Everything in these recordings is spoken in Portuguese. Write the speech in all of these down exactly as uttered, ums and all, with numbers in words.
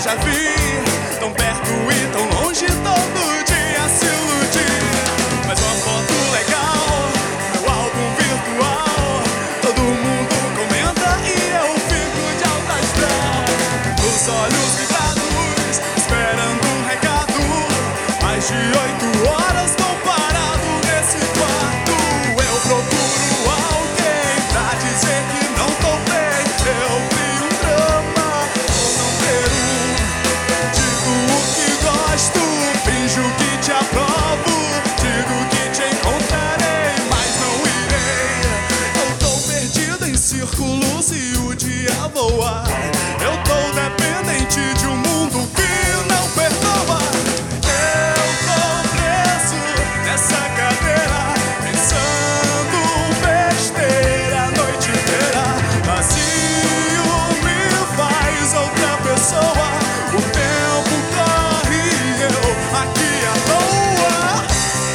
já vi, tão perto e tão longe, todo dia se iludir. Mas uma foto legal, meu álbum virtual, todo mundo comenta e eu fico de alta astral. Os olhos vidrados, esperando um recado, mais de oito horas tô parado nesse quarto. Eu procuro alguém pra dizer que não tô bem, eu crio um drama ou não ter um. Digo o que gosto, finjo que te aprovo, digo que te encontrarei, mas não irei. Eu tô perdido em círculos e o dia voa. Eu tô dependente de um mundo que não perdoa. Eu tô preso nessa cadeira, pensando besteira a noite inteira. Vazio me faz outra pessoa. O tempo corre e eu aqui à toa.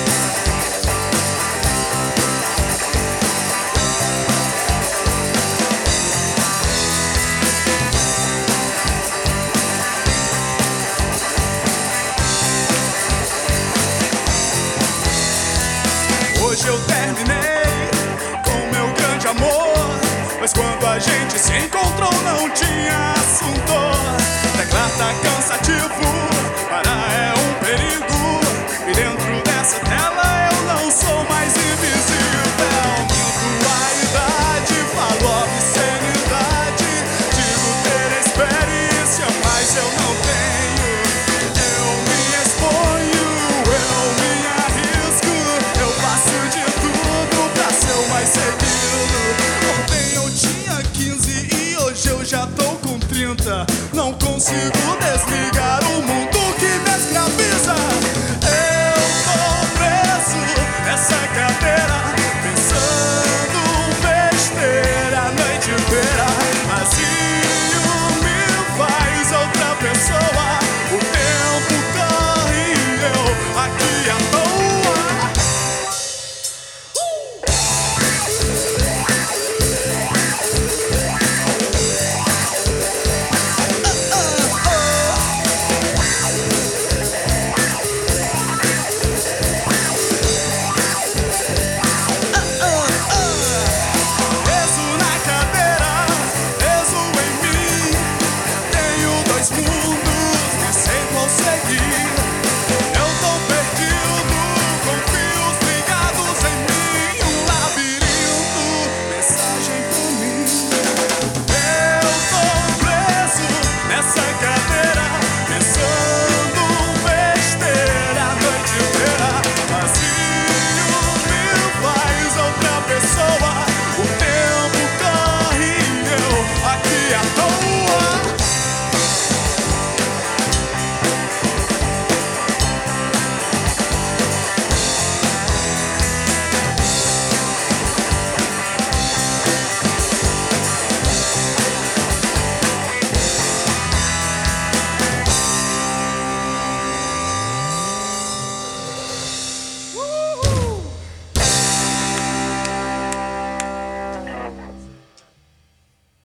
Hoje eu terminei com meu grande amor, mas quando a gente se encontrou não tinha assunto. Teclar tá cansativo, parar é um perigo, e dentro dessa tela eu não sou mais invisível. Minto a idade, falo obscenidade, digo ter experiência, mas eu não tenho. Eu me exponho, eu me arrisco, eu faço de tudo pra ser o mais seguido. Ontem eu tinha quinze e hoje eu já tô com trinta. Não consigo desligar o mundo que me escraviza. Eu tô preso nessa cadeira, pensando besteira a noite inteira. Mas